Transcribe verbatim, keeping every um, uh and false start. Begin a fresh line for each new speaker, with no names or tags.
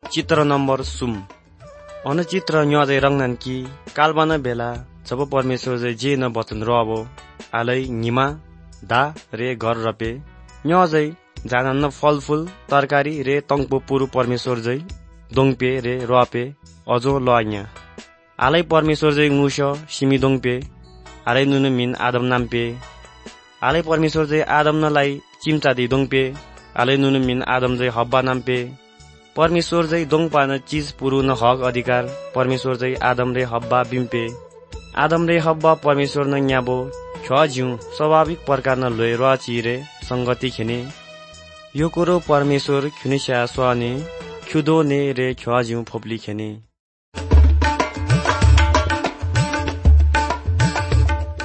चित्र नम्बर सुम अनुचित्र न्याजै रंगनान कि कालबान बेला जब परमेश्वर जै जे न वचन रबो आलै निमा दा रे घर रपे न्याजै जान फलफूल तरकारी रे तंगपो पुरु परमेश्वर जै दोङपे रे रपे अजो लanya आलै परमेश्वर जै nguश सिमी दोङपे आलै नुनु मिन आदम नामपे आलै परमेश्वर जै आदम नलाई चिम्चा दि दोङपे आलै नुनु मिन आदम जै हब्बा नामपे परमेश्वर जै दोङपान चीज पुरु न हक अधिकार परमेश्वर जै आदम रे हब्बा बिम्पे आदम रे हब्बा परमेश्वर न न्याबो ख्याज्यू स्वाभाविक प्रकार न लोय रची रे संगति खेने यो कुरो परमेश्वर खुनिस्या स्वाने खुदो ने रे ख्याज्यू फोप्ली खेने